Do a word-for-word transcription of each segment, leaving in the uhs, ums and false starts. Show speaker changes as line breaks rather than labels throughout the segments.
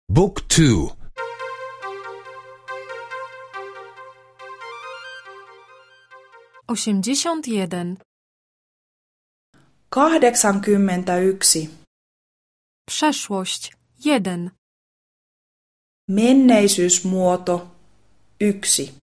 Book two.
osiemdziesiąt jeden.
kahdeksankymmentäyksi.
Przeszłość jeden.
Menneisyysmuoto yksi.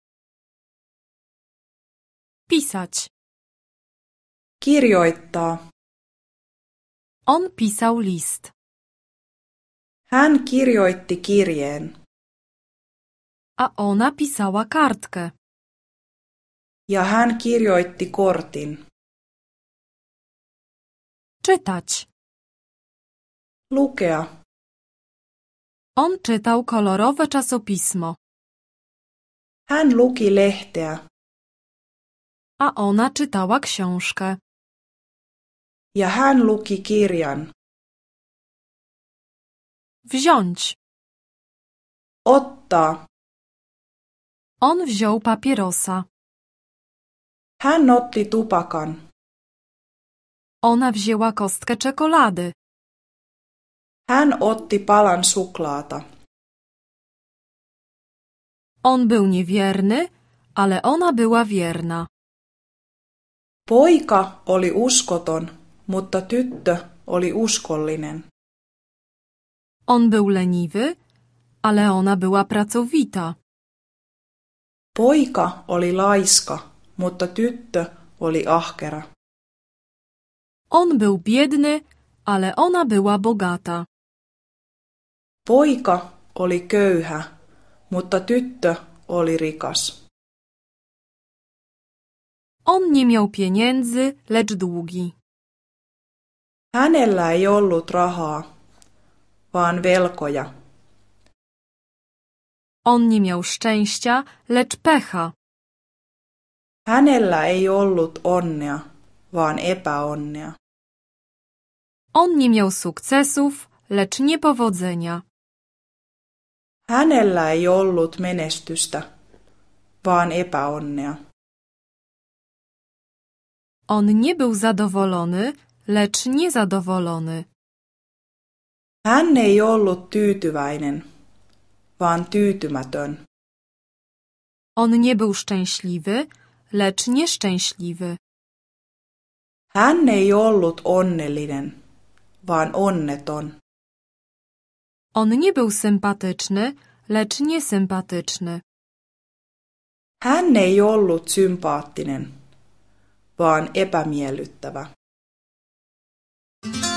Pisać.
Kirjoittaa.
On pisał list.
Hän kirjoitti kirjeen.
A ona pisała kartkę.
Ja hän kirjoitti kortin.
Czytać.
Lukea.
On czytał kolorowe czasopismo.
Hän luki lehteä.
A ona czytała książkę.
Ja hän luki kirjan.
Wziąć.
Ottaa.
On wziął papierosa.
Hän otti tupakan.
Ona wzięła kostkę czekolady.
Hän otti palan suklaata.
On był niewierny, ale ona była wierna.
Poika oli uskoton, mutta tyttö oli uskollinen.
On był leniwy, ale ona była pracowita.
Poika oli laiska, mutta tyttö oli ahkera.
On był biedny, ale ona była bogata.
Poika oli köyhä, mutta tyttö oli rikas.
On nie miał pieniędzy, lecz długi.
Hänellä ei ollut rahaa, vaan velkoja.
On nie miał szczęścia, lecz pecha.
Hänellä ei ollut onnea, vaan epäonnea.
On nie miał sukcesów, lecz niepowodzenia.
Hänellä ei ollut menestystä, vaan epäonnea.
On nie był zadowolony, lecz niezadowolony.
Hän ei ollut tyytyväinen, vaan tyytymätön.
On nie był szczęśliwy, lecz nieszczęśliwy.
Hän ei ollut onnellinen, vaan onneton.
On nie był sympatyczny, lecz niesympatyczny.
Hän ei ollut sympaattinen, vaan epämiellyttävä.